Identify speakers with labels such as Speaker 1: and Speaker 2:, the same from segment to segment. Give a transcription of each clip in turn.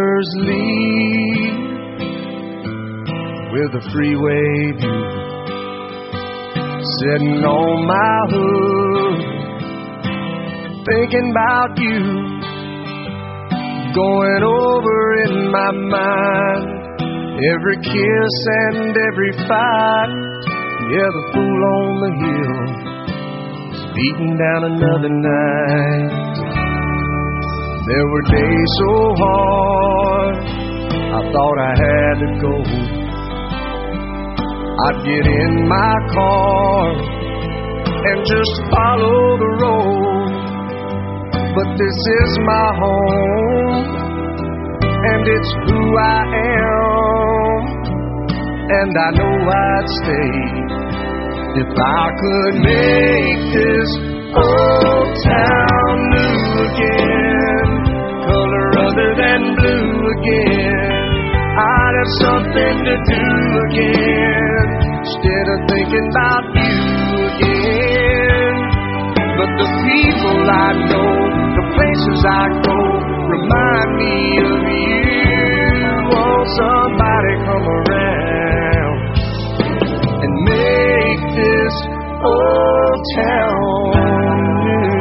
Speaker 1: lover's leave with a freeway view, sitting on my hood, thinking about you, going over in my mind every kiss and every fight. Yeah, the fool on the hill is beating down another night. There were days so hard I thought I had to go. I'd get in my car and just follow the road. But this is my home, and it's who I am, and I know I'd stay if I could make this old town new again, color other than blue again. I'd have something to do again, instead of thinking about you again. But the people I know, the places I go, remind me of you. Won't somebody come around and make this old town new?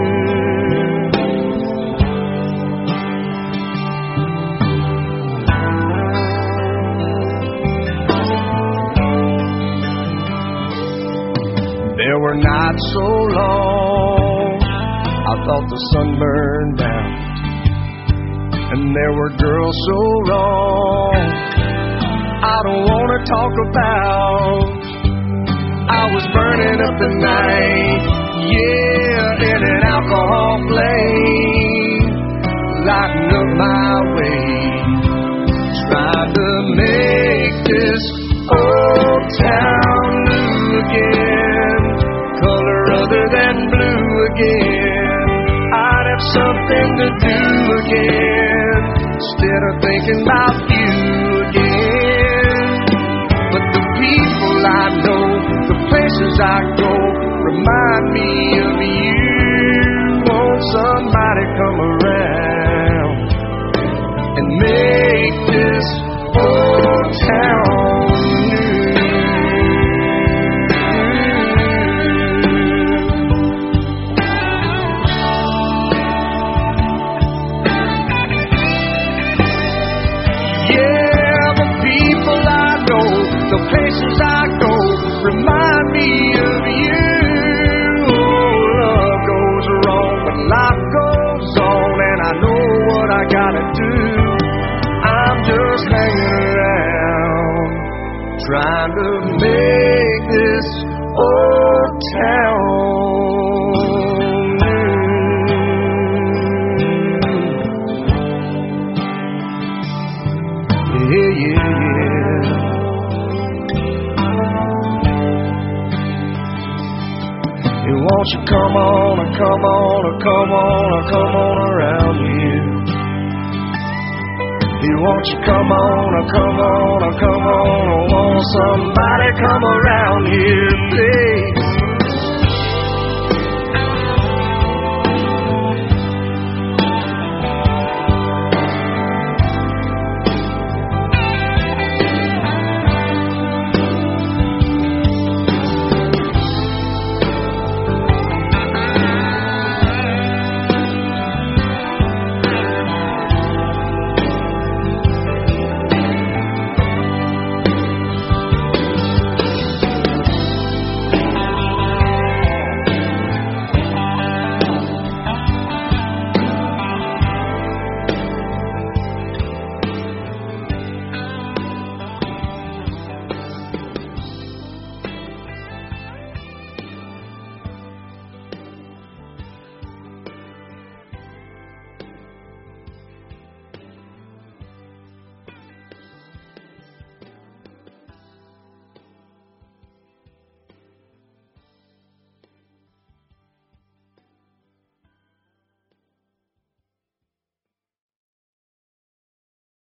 Speaker 1: There were nights so long I thought the sun burned out, and there were girls so wrong I don't want to talk about. I was burning up the night, yeah, in an alcohol flame, lighting up my way, trying to make this old town new again, color other than blue again. I'd have something to do again, instead of thinking about you again. But the people I know, the places I go, remind me of you. Won't somebody come around and make this old town new? The places I go remind me of you. Oh, love goes wrong, but life goes on, and I know what I gotta do. I'm just hanging around, trying to make this old town new. Yeah, yeah, yeah. Won't you come on, come on, come on, come on around here? Won't you come on, come on, come on? Won't somebody come around here, please?